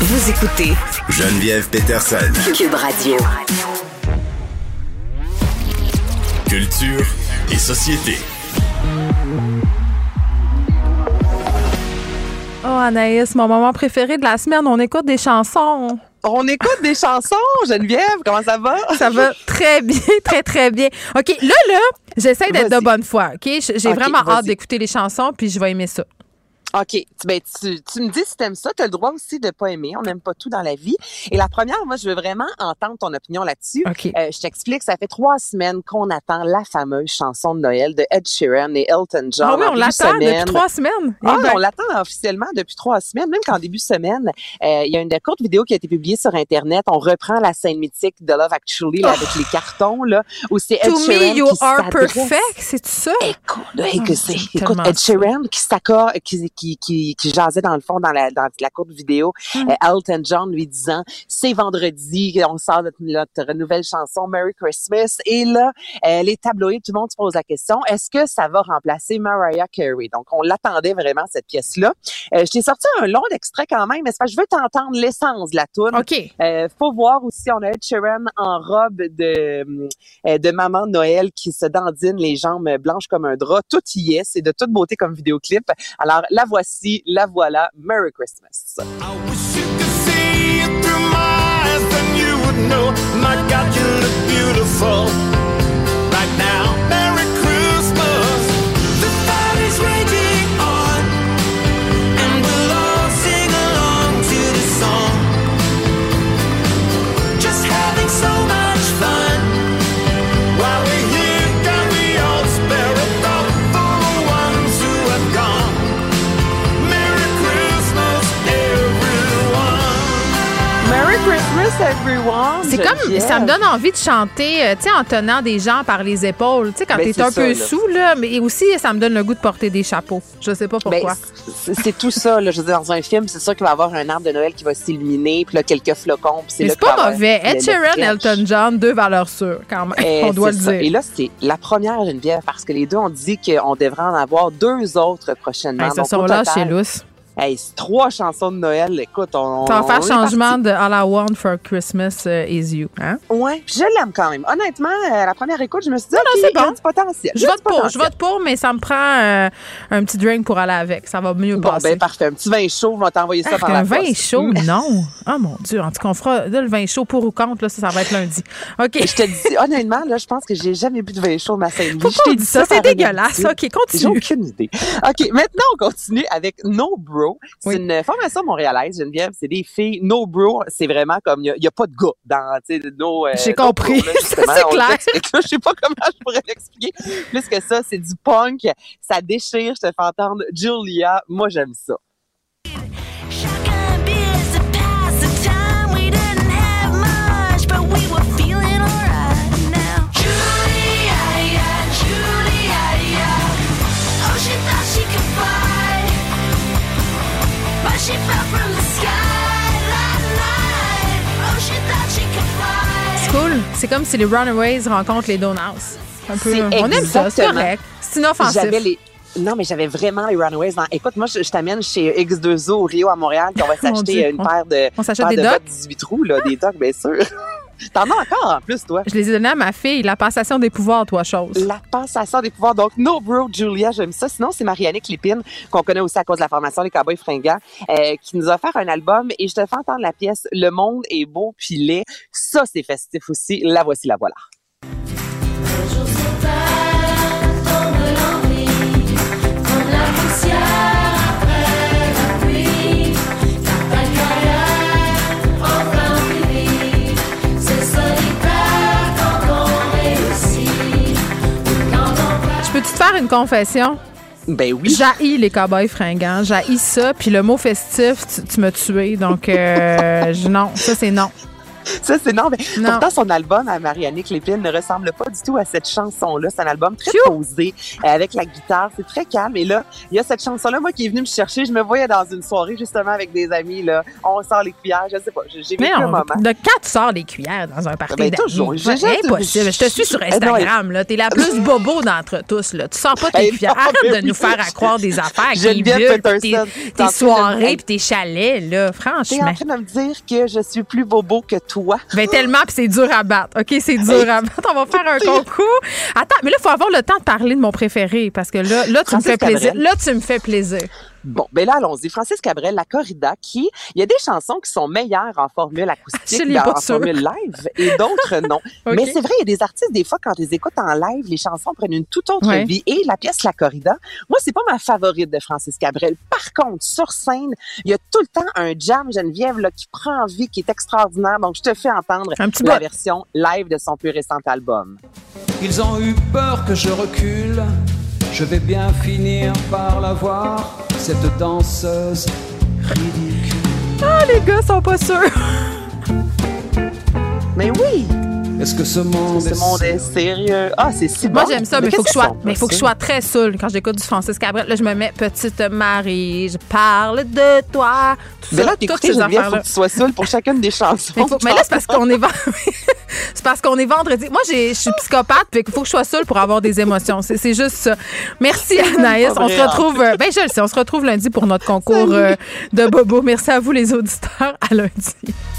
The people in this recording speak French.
Vous écoutez Geneviève Peterson. Cube Radio. Culture et société. Oh Anaïs, mon moment préféré de la semaine, on écoute des chansons. On écoute des chansons, Geneviève, comment ça va? Ça va très bien, très, très bien. OK, là, j'essaie d'être de bonne foi, OK? J'ai vraiment hâte d'écouter les chansons, puis je vais aimer ça. OK. Ben, tu me dis si t'aimes ça, t'as le droit aussi de pas aimer. On n'aime pas tout dans la vie. Et la première, moi, je veux vraiment entendre ton opinion là-dessus. OK. Je t'explique, ça fait 3 semaines qu'on attend la fameuse chanson de Noël de Ed Sheeran et Elton John. Ah oui, on l'attend depuis 3 semaines. On l'attend officiellement depuis 3 semaines, même qu'en début de semaine, il y a une courte vidéo qui a été publiée sur Internet. On reprend la scène mythique de Love Actually, là, avec les cartons, là, où c'est Ed Sheeran me, you qui are s'adresse. perfect, c'est ça? Écoute, Ed Sheeran qui s'accorde, qui jasait dans le fond dans la courte vidéo, Elton John lui disant c'est vendredi, on sort notre nouvelle chanson Merry Christmas, et là les tabloïds, tout le monde se pose la question, est-ce que ça va remplacer Mariah Carey? Donc on l'attendait vraiment, cette pièce-là. Je t'ai sorti un long extrait quand même, mais c'est parce que je veux t'entendre l'essence de la toune. OK. Faut voir aussi, on a Ed Sheeran en robe de maman de Noël qui se dandine, les jambes blanches comme un drap, tout y est, c'est de toute beauté comme vidéoclip. Alors la voici, la voilà, Merry Christmas. I wish you could see it through my eyes, then you would know, my God, you look beautiful right now. Merry Christmas. The fire is raging on, and we'll all sing along to the song. Just having so much fun while we're here. Can we all spare a thought for the ones who have gone? Merry Christmas, everyone! C'est comme, ça me donne envie de chanter, tu sais, en tenant des gens par les épaules, tu sais, quand t'es un peu sous, là, mais aussi, ça me donne le goût de porter des chapeaux. Je sais pas pourquoi. C'est tout ça, là. Je veux dire, dans un film, c'est sûr qu'il va y avoir un arbre de Noël qui va s'illuminer, puis là, quelques flocons, puis mais c'est pas mauvais. Ed Sheeran, Elton John, 2 valeurs sûres, quand même, on doit le dire. Et là, c'est la première, Geneviève, parce que les deux ont dit qu'on devrait en avoir 2 autres prochainement. Ils sont là chez Luce. Hey, c'est 3 chansons de Noël. Écoute, on va faire changement de All I Want for Christmas is You, hein? Ouais, je l'aime quand même. Honnêtement, la première écoute, je me suis dit, non, c'est bon. Il y a du potentiel. Je vote pour, mais ça me prend un petit drink pour aller avec. Ça va mieux passer. Bon, ben parfait. Un petit vin chaud, on va t'envoyer ça par la poste. Un vin chaud, non. Oh mon Dieu. En tout cas, on fera là, le vin chaud pour ou contre, là, ça va être lundi. OK. Je te dis, honnêtement, là, je pense que j'ai jamais bu de vin chaud de ma scène. Pourquoi on dit ça? C'est dégueulasse. OK, continue. J'ai aucune idée. OK, maintenant, on continue avec No Bro. C'est une formation montréalaise, Geneviève. C'est des filles. No Bro, c'est vraiment comme, il y a pas de gars dans, tu sais, j'ai compris. Bro, là, c'est clair. Je sais pas comment je pourrais l'expliquer. Plus que ça, c'est du punk. Ça déchire. Je te fais entendre Julia. Moi, j'aime ça. C'est cool. C'est comme si les Runaways rencontrent les Donuts. Un peu. On aime ça, c'est correct. C'est inoffensif. Non, mais j'avais vraiment les Runaways. Écoute, moi, je t'amène chez X2O au Rio à Montréal, puis on va s'acheter une paire de on s'achète des docks? 18 trous, là, des docks, bien sûr. T'en as encore en plus, toi. Je les ai donnés à ma fille. La passation des pouvoirs, toi, chose. La passation des pouvoirs. Donc, No Bro, Julia, j'aime ça. Sinon, c'est Marianne Lépine, qu'on connaît aussi à cause de la formation Les Cowboys Fringants, qui nous a offert un album. Et je te fais entendre la pièce Le monde est beau puis laid. Ça, c'est festif aussi. La voici, la voilà. Peux-tu te faire une confession? Ben oui. J'haïs les Cowboys Fringants. J'haïs ça. Puis le mot festif, tu m'as tué. Donc, non. Ça, c'est non. Ça, c'est non, mais pourtant, son album à Marie-Annick Lépine ne ressemble pas du tout à cette chanson-là. C'est un album très posé, avec la guitare. C'est très calme. Et là, il y a cette chanson-là, moi, qui est venue me chercher. Je me voyais dans une soirée, justement, avec des amis, là. On sort les cuillères, je sais pas. J'ai vécu un moment. De quand tu sors les cuillères dans un party d'amis? Toujours. Impossible. Je te suis sur Instagram, là. T'es la plus bobo d'entre tous, là. Tu sors pas tes cuillères. Arrête de nous faire accroire des affaires qui bulles, tes soirées pis tes chalets, là. Franchement. T'es en train de me dire que je suis plus bobo que toi. Ben tellement, puis c'est dur à battre. OK, c'est dur à battre. On va faire un concours. Attends, mais là, il faut avoir le temps de parler de mon préféré parce que là tu me fais plaisir. Là, tu me fais plaisir. Bon, ben là, allons-y. Francis Cabrel, La Corrida, il y a des chansons qui sont meilleures en formule acoustique, en formule live, et d'autres non. Okay. Mais c'est vrai, il y a des artistes, des fois, quand ils écoutent en live, les chansons prennent une toute autre vie. Et la pièce La Corrida, moi, c'est pas ma favorite de Francis Cabrel. Par contre, sur scène, il y a tout le temps un jam, Geneviève, là, qui prend vie, qui est extraordinaire. Donc, je te fais entendre la version live de son plus récent album. Ils ont eu peur que je recule. Je vais bien finir par la voir, cette danseuse ridicule. Ah, les gars sont pas sûrs. Mais oui! Est-ce que ce monde est sérieux? Ah, c'est si bon. Moi, j'aime ça, mais il faut que je sois très saoule quand j'écoute du Francis Cabrel. Là, je me mets Petite Marie, je parle de toi. Mais là, t'écoutes, Geneviève, faut que tu sois saoule pour chacune des chansons. Mais là, c'est parce qu'on est c'est parce qu'on est vendredi. Moi, je suis psychopathe, puis il faut que je sois seule pour avoir des émotions. C'est juste ça. Merci, Anaïs. On se retrouve, je le sais, on se retrouve lundi pour notre concours de Bobo. Merci à vous, les auditeurs. À lundi.